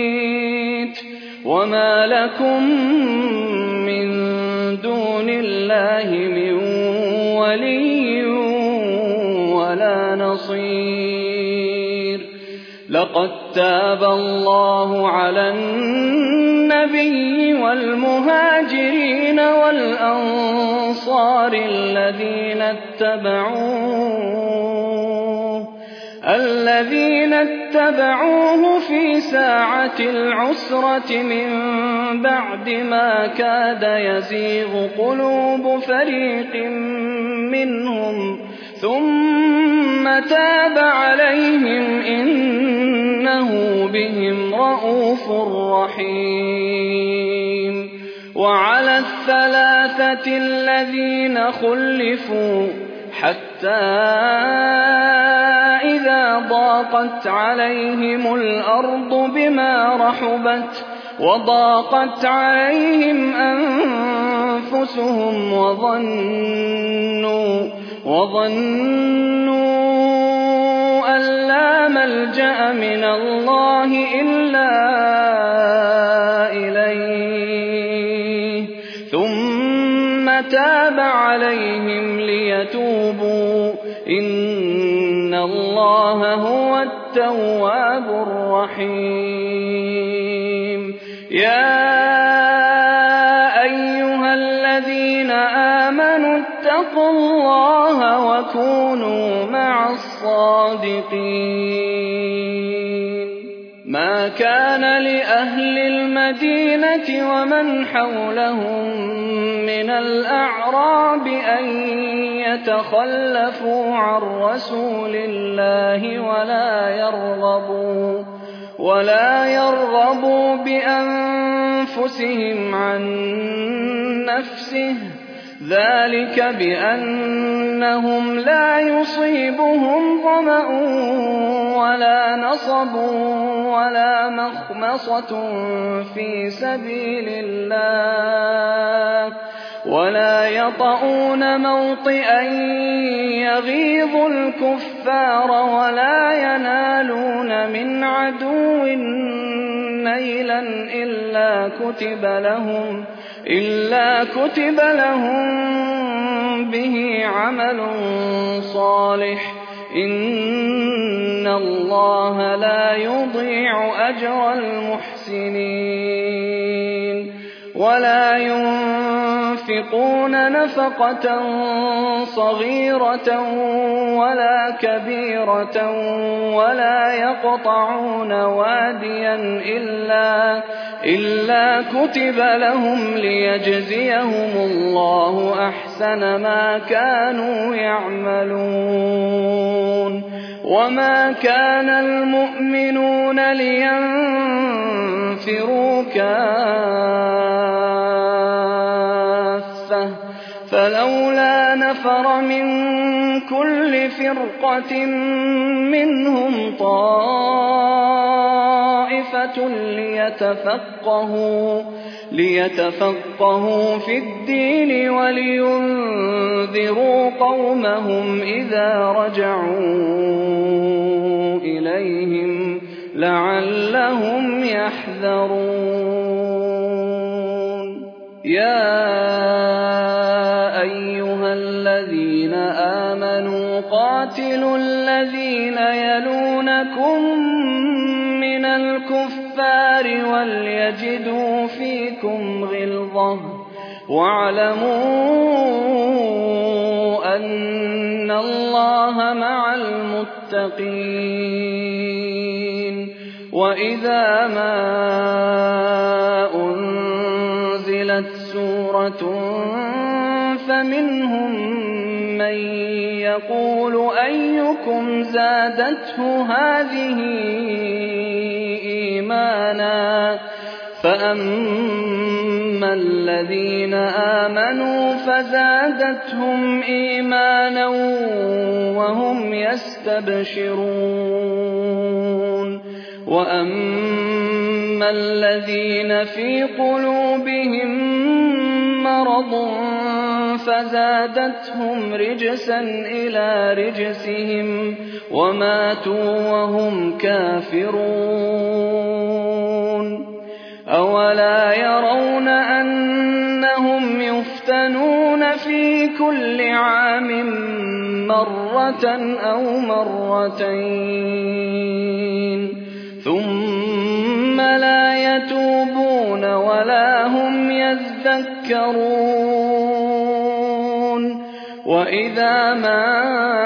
ويميت وما لكم من دون الله لله من ولي ولا نصير. لقد تاب الله على النبي والمهاجرين والأنصار الذين اتبعوه الذين اتبعوه في ساعة العسرة من بعد ما كاد يزيغ قلوب فريق منهم ثم تاب عليهم إنه بهم رءوف رحيم. وعلى الثلاثة الذين خلفوا حتى إذا ضاقت عليهم الأرض بما رحبت وضاقت عليهم أنفسهم وظنوا وظنوا أن لا ملجأ من الله إلا إليه ثم تاب عليهم ليتوبوا إن الله هو التواب الرحيم. يا أيها الذين آمنوا اتقوا الله وكونوا مع الصادقين. ما كان لأهل المدينة ومن حولهم من الأعراب أن يتخلفوا عن رسول الله ولا يرغبوا ولا يرغبوا بأنفسهم عن نفسه ذلك بأنهم لا يصيبهم ظمأ ولا نصب ولا مخمصة في سبيل الله ولا يطؤون موطئا يغيظ الكفار ولا ينالون من عدو نيلا إلا كتب لهم إلا كتب لهم به عمل صالح إن الله لا يضيع أجر المحسنين. ولا ينفقون نفقة صغيرة ولا كبيرة ولا يقطعون واديا إلا, إلا كتب لهم ليجزيهم الله أحسن ما كانوا يعملون. وما كان المؤمنون لينفروا كافة فلولا نفر من كل فرقة منهم طائفة ليتفقهوا ليتفقهوا في الدين ولينذروا قومهم إذا رجعوا إليهم لعلهم يحذرون. يا أيها الذين آمنوا قاتلوا الذين يلونكم من الكفار وليجدوا فيكم غلظة واعلموا أن الله مع المتقين. وإذا ما أنزلت سورة فمنهم من يقول أيكم زادته هذه إيمانا فأما الذين آمنوا فزادتهم إيمانا وهم يستبشرون. وأما الذين في قلوبهم مرض فزادتهم رجسا إلى رجسهم وماتوا وهم كافرون. أولا يرون أنهم يفتنون في كل عام مرة أو مرتين ثم لا يتوبون ولا هم يذكرون. وإذا ما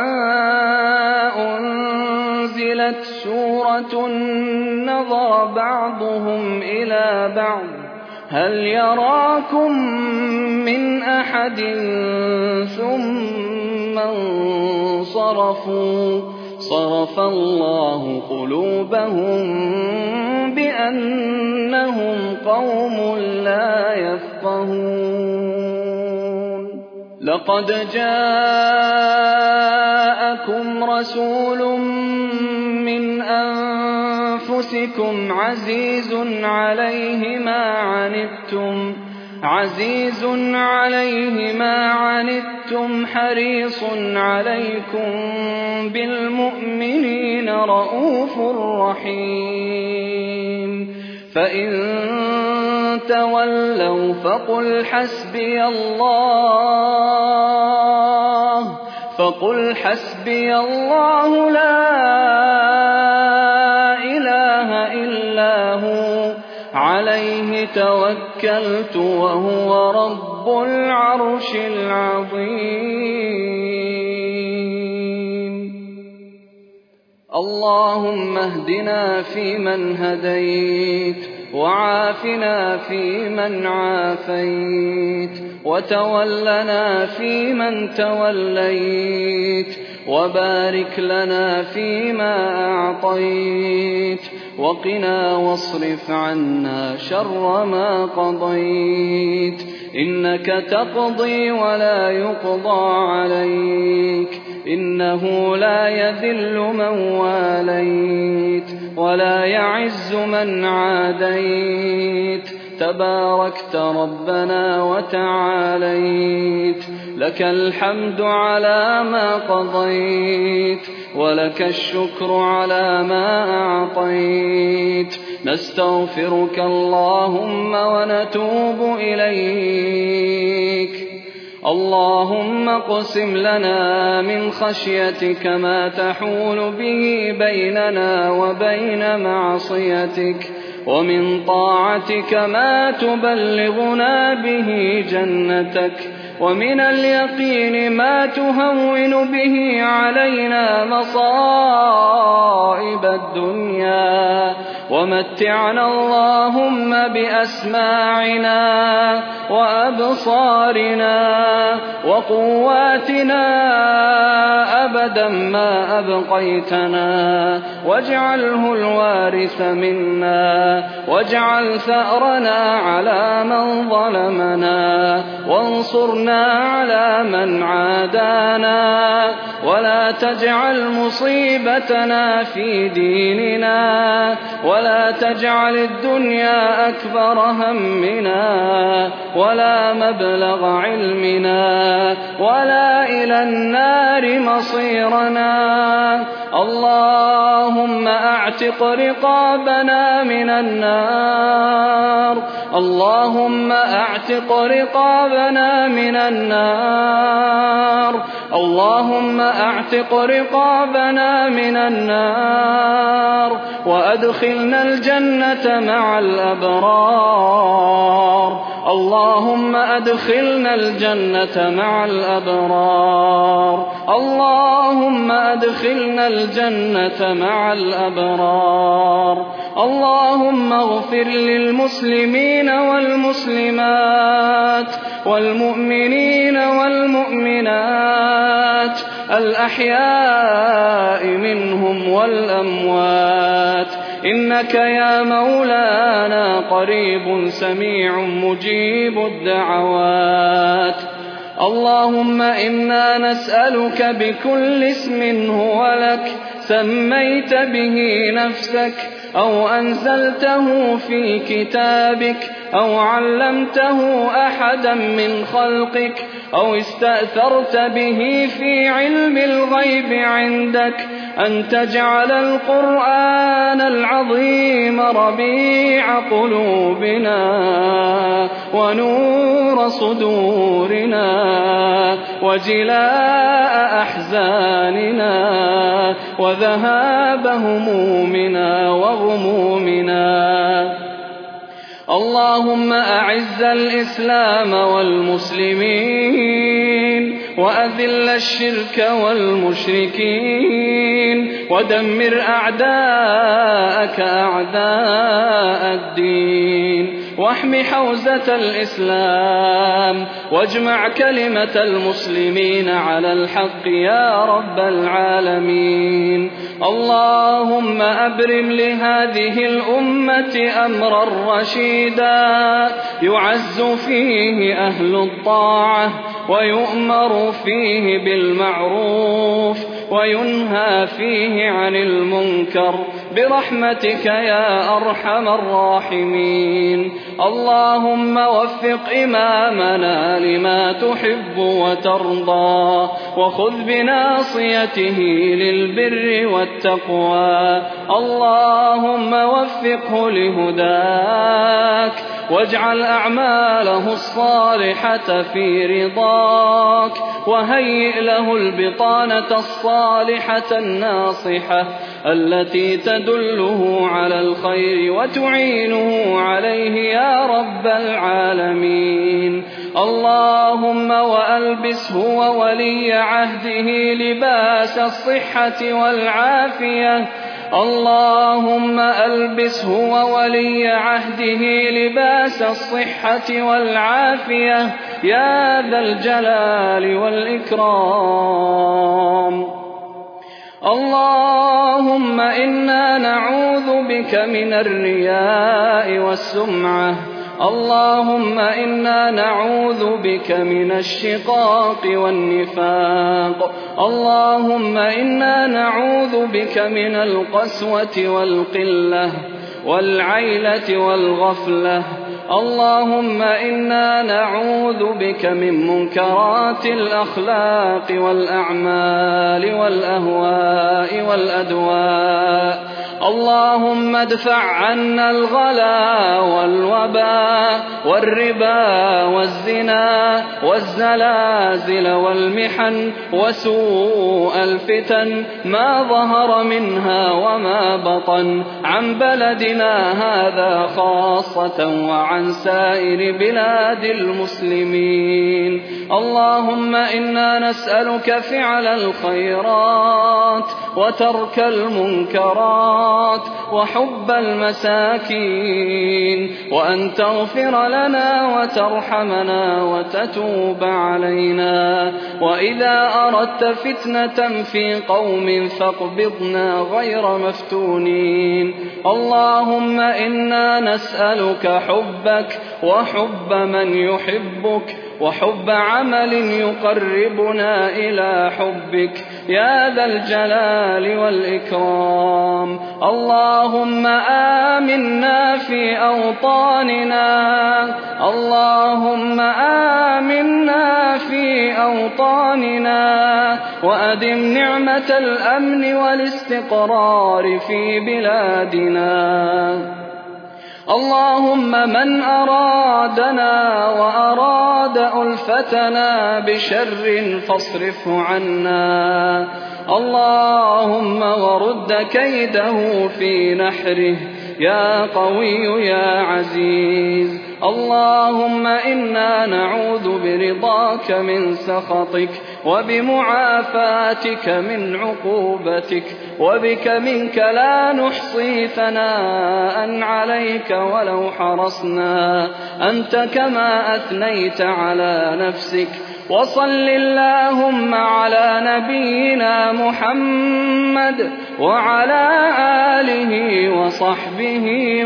أنزلت سورة نظر بعضهم إلى بعض هل يراكم من أحد ثم انصرفوا صرف الله قلوبهم بأنهم قوم لا يفقهون. لقد جاءكم رسول من أنفسكم عزيز عليه ما عنتم عزيز عليه ما عنتم حريص عليكم بالمؤمنين رءوف رحيم. فإن تولوا فقل حسبي الله فقل حسبي الله لا إله إلا هو عليه توكلت وهو رب العرش العظيم. اللهم اهدنا فيمن هديت وعافنا فيمن عافيت وتولنا فيمن توليت وبارك لنا فيما أعطيت وقنا واصرف عنا شر ما قضيت إنك تقضي ولا يقضى عليك إنه لا يذل من واليت ولا يعز من عاديت تباركت ربنا وتعاليت. لك الحمد على ما قضيت ولك الشكر على ما أعطيت. نستغفرك اللهم ونتوب إليك. اللهم اقسم لنا من خشيتك ما تحول به بيننا وبين معصيتك ومن طاعتك ما تبلغنا به جنتك ومن اليقين ما تهون به علينا مصائب الدنيا ومتعنا اللهم بأسماعنا وأبصارنا وقواتنا أبدا ما أبقيتنا واجعله الوارث منا واجعل ثأرنا على من ظلمنا وانصرنا على من عادانا ولا تجعل مصيبتنا في ديننا ولا تجعل الدنيا أكبر همنا ولا مبلغ علمنا ولا إلى النار مصيرنا. اللهم أعتق رقابنا من النار اللهم أعتق رقابنا من النار اللهم أعتق رقابنا من النار وأدخلنا الجنة مع الأبرار. اللهم أدخلنا الجنة مع الأبرار اللهم أدخلنا الجنة مع الأبرار. اللهم اغفر للمسلمين والمسلمات والمؤمنين والمؤمنات الأحياء منهم والأموات إنك يا مولانا قريب سميع مجيب الدعوات. اللهم إنا نسألك بكل اسم هو لك سميت به نفسك أو أنزلته في كتابك أو علمته أحدا من خلقك أو استأثرت به في علم الغيب عندك أن تجعل القرآن العظيم ربيع قلوبنا ونور صدورنا وجلاء أحزاننا وذهاب همومنا وغمومنا. اللهم أعز الإسلام والمسلمين وأذل الشرك والمشركين ودمر أعداءك أعداء الدين واحم حوزة الإسلام واجمع كلمة المسلمين على الحق يا رب العالمين. اللهم أبرم لهذه الأمة أمرا رشيدا يعز فيه أهل الطاعة ويؤمر فيه بالمعروف وينهى فيه عن المنكر برحمتك يا أرحم الراحمين. اللهم وفق إمامنا لما تحب وترضى وخذ بناصيته للبر والتقوى. اللهم وفقه لهداك واجعل أعماله الصالحة في رضاك وهيئ له البطانة الصالحة الناصحة التي تدله على الخير وتعينه عليه يا رب العالمين. اللهم وألبسه وولي عهده لباس الصحة والعافية. اللهم ألبسه وولي عهده لباس الصحة والعافية يا ذا الجلال والإكرام. اللهم إنا نعوذ بك من الرياء والسمعة. اللهم إنا نعوذ بك من الشقاق والنفاق. اللهم إنا نعوذ بك من القسوة والقلة والعيلة والغفلة. اللهم إنا نعوذ بك من منكرات الأخلاق والأعمال والأهواء والأدواء. اللهم ادفع عنا الغلا والوباء والربا والزنا والزلازل والمحن وسوء الفتن ما ظهر منها وما بطن عن بلدنا هذا خاصة وعن سائر بلاد المسلمين. اللهم إنا نسألك فعل الخيرات وترك المنكرات وحب المساكين وأن تغفر لنا وترحمنا وتتوب علينا. وإذا أردت فتنة في قوم فاقبضنا غير مفتونين. اللهم إنا نسألك حبك وحب من يحبك وحب عمل يقربنا إلى حبك يا ذا الجلال والإكرام. اللهم آمنا في أوطاننا. اللهم آمنا في أوطاننا وأدم نعمة الأمن والاستقرار في بلادنا. اللهم من أرادنا وأراد ألفتنا بشر فاصرفه عنا. اللهم ورد كيده في نحره يا قوي يا عزيز. اللهم إنا نعوذ برضاك من سخطك وبمعافاتك من عقوبتك وبك منك لا نحصي ثناء عليك ولو حرصنا أنت كما أثنيت على نفسك. وصل اللهم على نبينا محمد وعلى آله وصحبه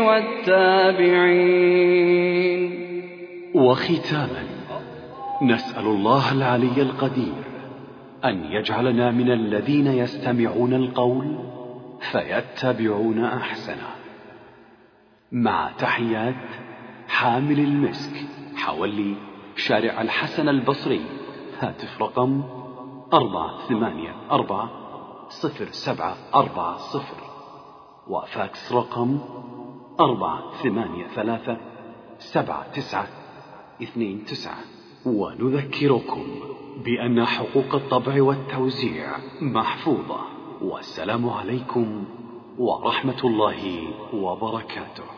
والتابعين. وختاما نسأل الله العلي القدير أن يجعلنا من الذين يستمعون القول فيتبعون أحسنه. مع تحيات حامل المسك، حولي شارع الحسن البصري، هاتف رقم أربعة ثمانية أربعة صفر سبعة أربعة صفر، وفاكس رقم أربعة ثمانية ثلاثة سبعة تسعة اثنين تسعة. ونذكركم بأن حقوق الطبع والتوزيع محفوظة. والسلام عليكم ورحمة الله وبركاته.